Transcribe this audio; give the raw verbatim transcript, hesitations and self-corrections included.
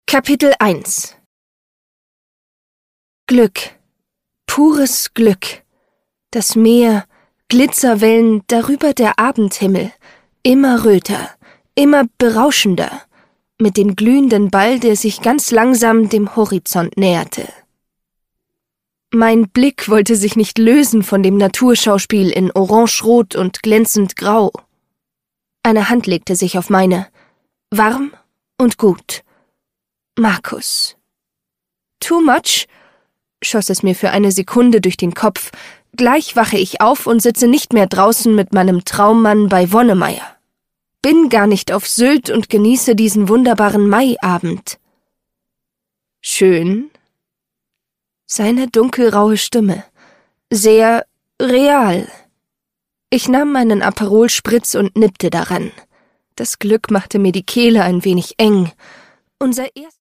Kapitel eins. Glück. Pures Glück. Das Meer, Glitzerwellen, darüber der Abendhimmel. Immer röter, immer berauschender. Mit dem glühenden Ball, der sich ganz langsam dem Horizont näherte. Mein Blick wollte sich nicht lösen von dem Naturschauspiel in orange-rot und glänzend grau. Eine Hand legte sich auf meine. Warm und gut. Markus. Too much? Schoss es mir für eine Sekunde durch den Kopf. Gleich wache ich auf und sitze nicht mehr draußen mit meinem Traummann bei Wonnemeyer. Bin gar nicht auf Sylt und genieße diesen wunderbaren Maiabend. Schön? Seine dunkelraue Stimme. Sehr real. Ich nahm meinen Aperol-Spritz und nippte daran. Das Glück machte mir die Kehle ein wenig eng. Unser erst